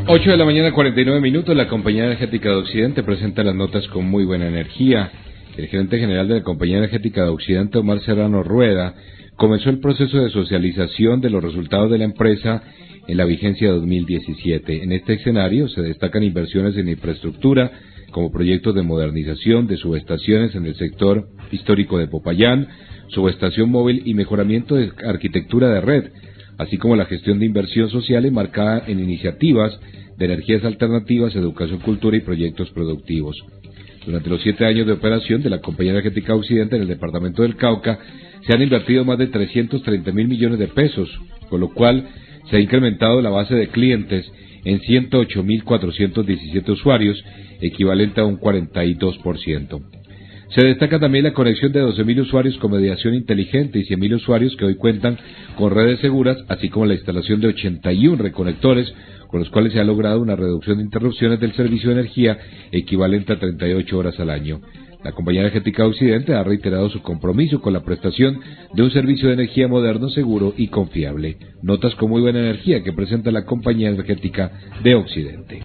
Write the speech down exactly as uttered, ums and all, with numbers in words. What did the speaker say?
ocho de la mañana, cuarenta y nueve minutos. La Compañía Energética de Occidente presenta las notas con muy buena energía. El gerente general de la Compañía Energética de Occidente, Omar Serrano Rueda, comenzó el proceso de socialización de los resultados de la empresa en la vigencia dos mil diecisiete. En este escenario se destacan inversiones en infraestructura, como proyectos de modernización de subestaciones en el sector histórico de Popayán, subestación móvil y mejoramiento de arquitectura de red, así como la gestión de inversión social enmarcada en iniciativas de energías alternativas, educación, cultura y proyectos productivos. Durante los siete años de operación de la Compañía Energética Occidente en el departamento del Cauca, se han invertido más de trescientos treinta mil millones de pesos, con lo cual se ha incrementado la base de clientes en ciento ocho mil cuatrocientos diecisiete usuarios, equivalente a un cuarenta y dos por ciento. Se destaca también la conexión de doce mil usuarios con mediación inteligente y cien mil usuarios que hoy cuentan con redes seguras, así como la instalación de ochenta y uno reconectores, con los cuales se ha logrado una reducción de interrupciones del servicio de energía equivalente a treinta y ocho horas al año. La Compañía Energética Occidente ha reiterado su compromiso con la prestación de un servicio de energía moderno, seguro y confiable. Notas con muy buena energía que presenta la Compañía Energética de Occidente.